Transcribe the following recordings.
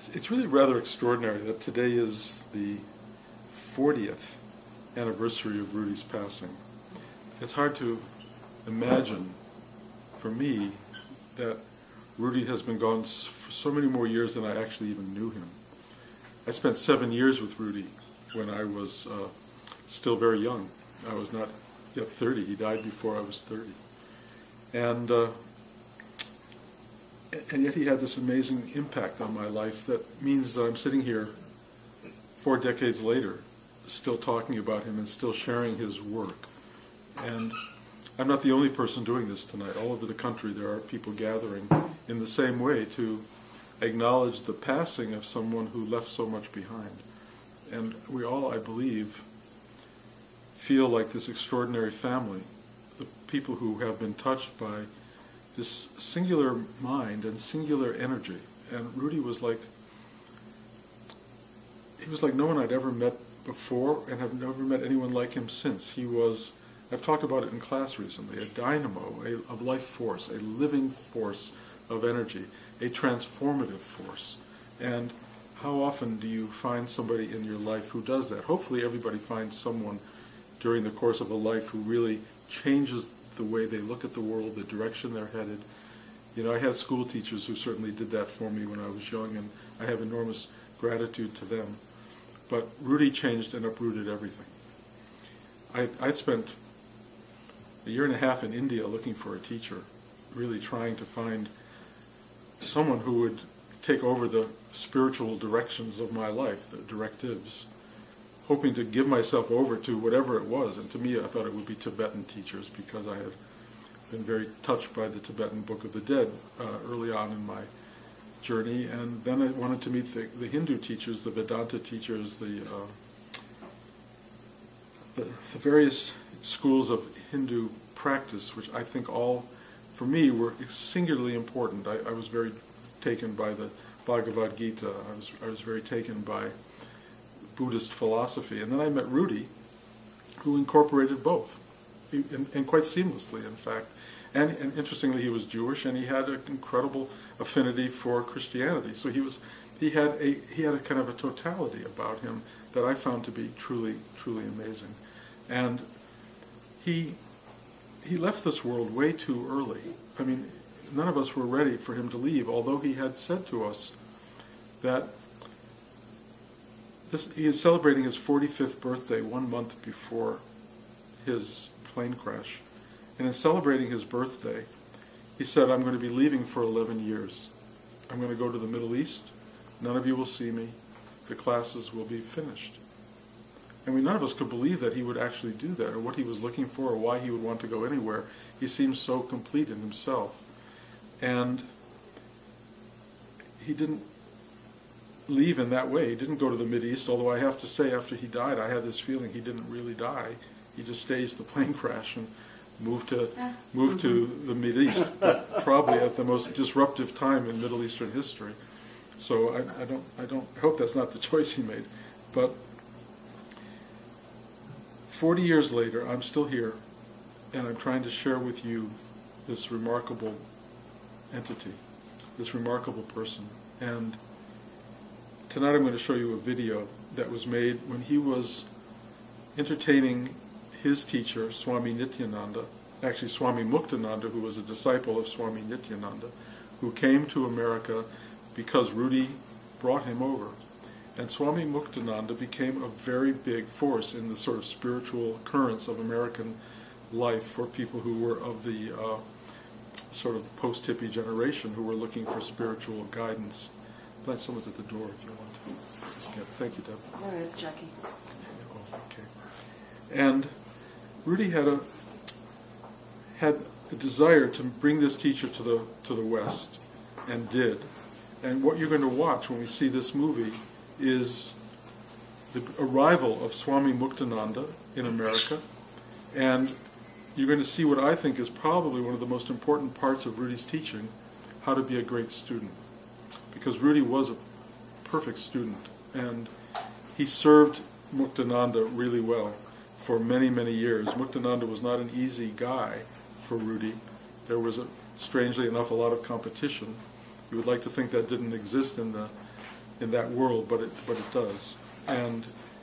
It's really rather extraordinary that today is the 40th anniversary of Rudy's passing. It's hard to imagine, for me, that Rudy has been gone for so many more years than I actually even knew him. I spent 7 years with Rudy when I was still very young. I was not yet 30. He died before I was 30. And yet he had this amazing impact on my life that means that I'm sitting here 4 decades later still talking about him and still sharing his work. And I'm not the only person doing this tonight. All over the country there are people gathering in the same way to acknowledge the passing of someone who left so much behind. And we all, I believe, feel like this extraordinary family, the people who have been touched by this singular mind and singular energy. And Rudy was like, he was like no one I'd ever met before, and have never met anyone like him since. He was, I've talked about it in class recently, a dynamo, a life force, a living force of energy, a transformative force. And how often do you find somebody in your life who does that? Hopefully everybody finds someone during the course of a life who really changes the way they look at the world, the direction they're headed. You know, I had school teachers who certainly did that for me when I was young, and I have enormous gratitude to them. But Rudy changed and uprooted everything. I'd spent a year and a half in India looking for a teacher, really trying to find someone who would take over the spiritual directions of my life, the directives, hoping to give myself over to whatever it was. And to me, I thought it would be Tibetan teachers, because I had been very touched by the Tibetan Book of the Dead early on in my journey. And then I wanted to meet the Hindu teachers, the Vedanta teachers, the various schools of Hindu practice, which I think all, for me, were singularly important. I was very taken by the Bhagavad Gita. I was very taken by Buddhist philosophy. And then I met Rudy, who incorporated both, and quite seamlessly, in fact. And interestingly, he was Jewish, and he had an incredible affinity for Christianity. So he had a kind of a totality about him that I found to be truly, truly amazing. And he left this world way too early. I mean, none of us were ready for him to leave, although he had said to us that he is celebrating his 45th birthday 1 month before his plane crash. And in celebrating his birthday, he said, I'm going to be leaving for 11 years. I'm going to go to the Middle East. None of you will see me. The classes will be finished. And none of us could believe that he would actually do that, or what he was looking for, or why he would want to go anywhere. He seemed so complete in himself. And he didn't leave in that way. He didn't go to the Mideast, although I have to say, after he died, I had this feeling he didn't really die. He just staged the plane crash and moved to the Mideast, but probably at the most disruptive time in Middle Eastern history. So I hope that's not the choice he made. But 40 years later, I'm still here, and I'm trying to share with you this remarkable entity, this remarkable person. And tonight I'm going to show you a video that was made when he was entertaining his teacher, Swami Nityananda, actually Swami Muktananda, who was a disciple of Swami Nityananda, who came to America because Rudy brought him over. And Swami Muktananda became a very big force in the sort of spiritual currents of American life for people who were of the sort of post-hippie generation, who were looking for spiritual guidance. But someone's at the door if you want to. Just get, thank you, Deb. No, it's Jackie. Oh, okay. And Rudy had a desire to bring this teacher to the West, and did. And what you're going to watch when we see this movie is the arrival of Swami Muktananda in America, and you're going to see what I think is probably one of the most important parts of Rudy's teaching, how to be a great student. Because Rudy was a perfect student, and he served Muktananda really well for many, many years. Muktananda was not an easy guy for Rudy. There was, strangely enough, a lot of competition. You would like to think that didn't exist in the in that world, but it does. And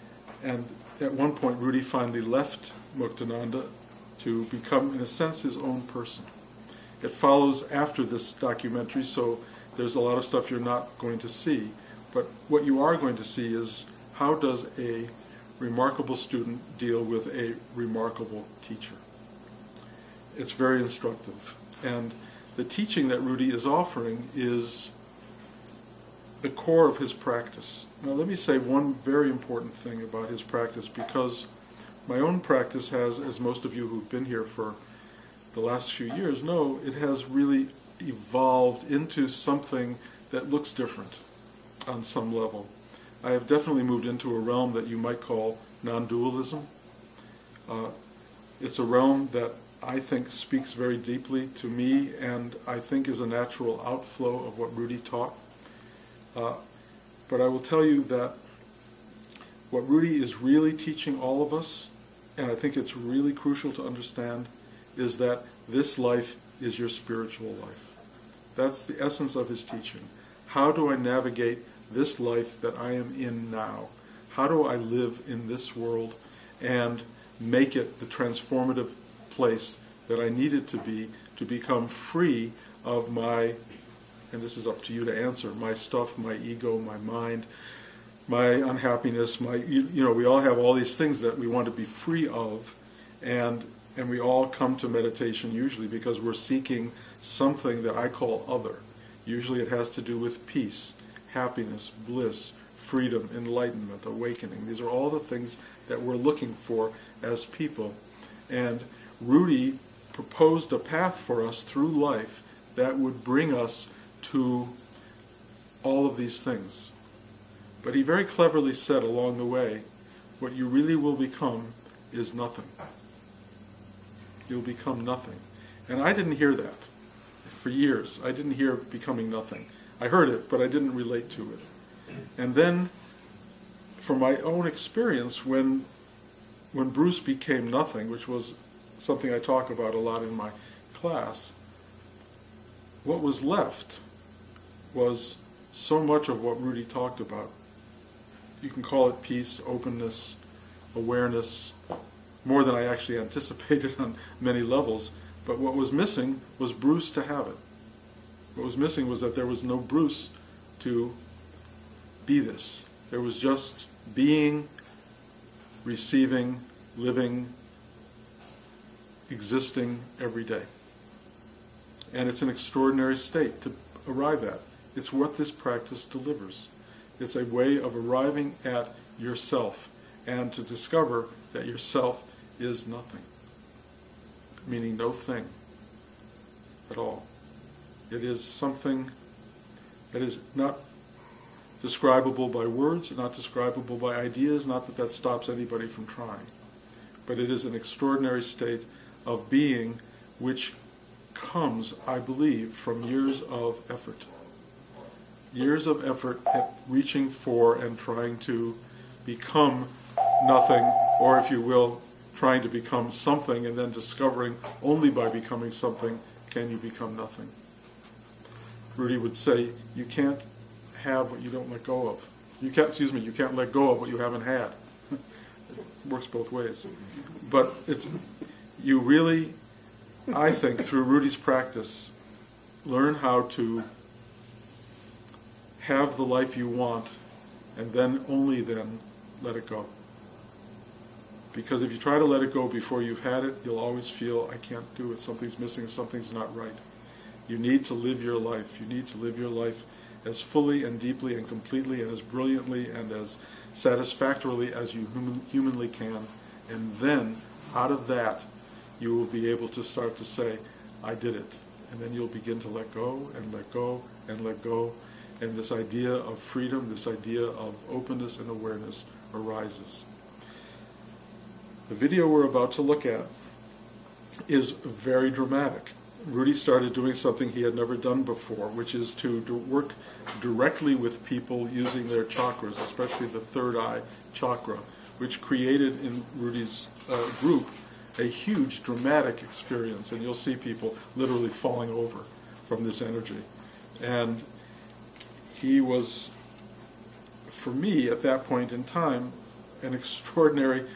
at one point, Rudy finally left Muktananda to become, in a sense, his own person. It follows after this documentary, so there's a lot of stuff you're not going to see. But what you are going to see is, how does a remarkable student deal with a remarkable teacher? It's very instructive. And the teaching that Rudy is offering is the core of his practice. Now let me say one very important thing about his practice, because my own practice has, as most of you who've been here for the last few years know, it has really evolved into something that looks different on some level. I have definitely moved into a realm that you might call non-dualism. It's a realm that I think speaks very deeply to me, and I think is a natural outflow of what Rudy taught. But I will tell you that what Rudy is really teaching all of us, and I think it's really crucial to understand, is that this life is your spiritual life. That's the essence of his teaching. How do I navigate this life that I am in now? How do I live in this world and make it the transformative place that I need it to become free of my, and this is up to you to answer, my stuff, my ego, my mind, my unhappiness, we all have all these things that we want to be free of, and we all come to meditation usually because we're seeking something that I call other. Usually it has to do with peace, happiness, bliss, freedom, enlightenment, awakening. These are all the things that we're looking for as people. And Rudy proposed a path for us through life that would bring us to all of these things. But he very cleverly said along the way, what you really will become is nothing. You'll become nothing. And I didn't hear that for years. I didn't hear becoming nothing. I heard it, but I didn't relate to it. And then, from my own experience, when Bruce became nothing, which was something I talk about a lot in my class, what was left was so much of what Rudy talked about. You can call it peace, openness, awareness, more than I actually anticipated on many levels. But what was missing was Bruce to have it. What was missing was that there was no Bruce to be this. There was just being, receiving, living, existing every day. And it's an extraordinary state to arrive at. It's what this practice delivers. It's a way of arriving at yourself and to discover that yourself is nothing, meaning no thing at all. It is something that is not describable by words, not describable by ideas, not that that stops anybody from trying, but it is an extraordinary state of being which comes, I believe, from years of effort. Years of effort at reaching for and trying to become nothing, or if you will, trying to become something, and then discovering only by becoming something can you become nothing. Rudy would say, you can't have what you don't let go of. You can't let go of what you haven't had. It works both ways. But you really, I think, through Rudy's practice, learn how to have the life you want, and then, only then, let it go. Because if you try to let it go before you've had it, you'll always feel, I can't do it, something's missing, something's not right. You need to live your life. You need to live your life as fully and deeply and completely and as brilliantly and as satisfactorily as you humanly can. And then, out of that, you will be able to start to say, I did it. And then you'll begin to let go and let go and let go. And this idea of freedom, this idea of openness and awareness arises. The video we're about to look at is very dramatic. Rudy started doing something he had never done before, which is to work directly with people using their chakras, especially the third eye chakra, which created in Rudy's group a huge dramatic experience. And you'll see people literally falling over from this energy. And he was for me, at that point in time, an extraordinary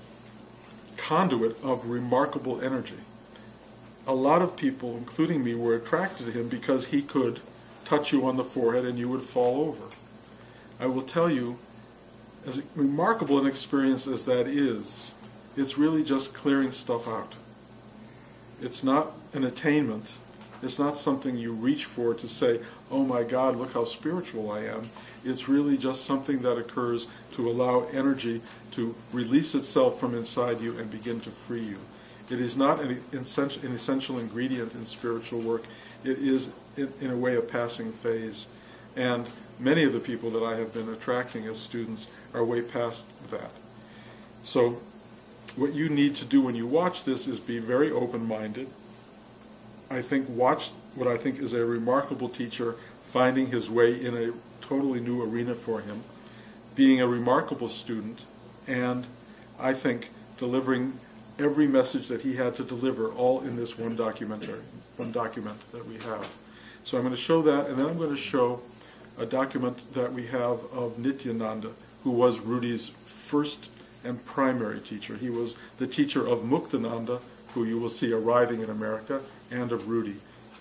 conduit of remarkable energy. A lot of people, including me, were attracted to him because he could touch you on the forehead and you would fall over. I will tell you, as remarkable an experience as that is, it's really just clearing stuff out. It's not an attainment. It's not something you reach for to say, oh my God, look how spiritual I am. It's really just something that occurs to allow energy to release itself from inside you and begin to free you. It is not an essential ingredient in spiritual work. It is, in a way, a passing phase. And many of the people that I have been attracting as students are way past that. So what you need to do when you watch this is be very open-minded. I think watch what I think is a remarkable teacher finding his way in a totally new arena for him, being a remarkable student, and I think delivering every message that he had to deliver, all in this one document that we have. So I'm going to show that, and then I'm going to show a document that we have of Nityananda, who was Rudi's first and primary teacher. He was the teacher of Muktananda, who you will see arriving in America, and of Rudi.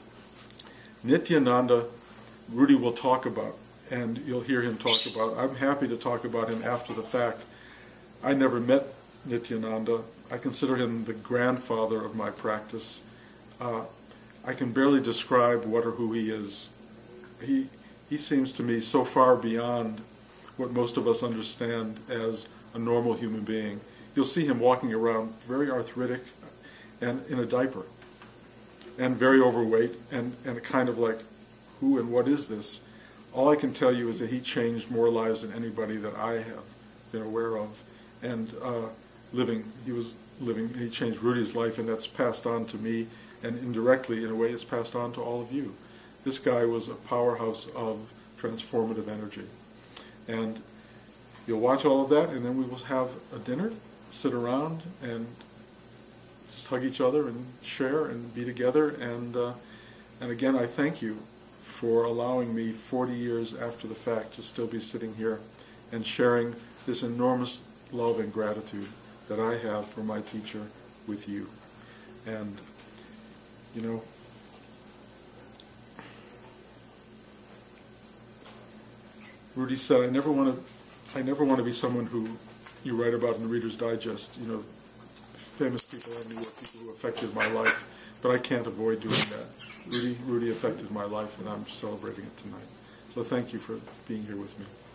Nityananda, Rudi will talk about, and you'll hear him talk about. I'm happy to talk about him after the fact. I never met Nityananda. I consider him the grandfather of my practice. I can barely describe what or who he is. He seems to me so far beyond what most of us understand as a normal human being. You'll see him walking around very arthritic and in a diaper, and very overweight, and kind of like, who and what is this? All I can tell you is that he changed more lives than anybody that I have been aware of. And he changed Rudi's life, and that's passed on to me, and indirectly, in a way, it's passed on to all of you. This guy was a powerhouse of transformative energy. And you'll watch all of that, and then we will have a dinner, sit around, and just hug each other and share and be together. And again, I thank you for allowing me 40 years after the fact to still be sitting here and sharing this enormous love and gratitude that I have for my teacher with you. And, you know, Rudi said, I never want to be someone who you write about in Reader's Digest. You know, famous people I knew were people who affected my life, but I can't avoid doing that. Rudi affected my life, and I'm celebrating it tonight. So thank you for being here with me.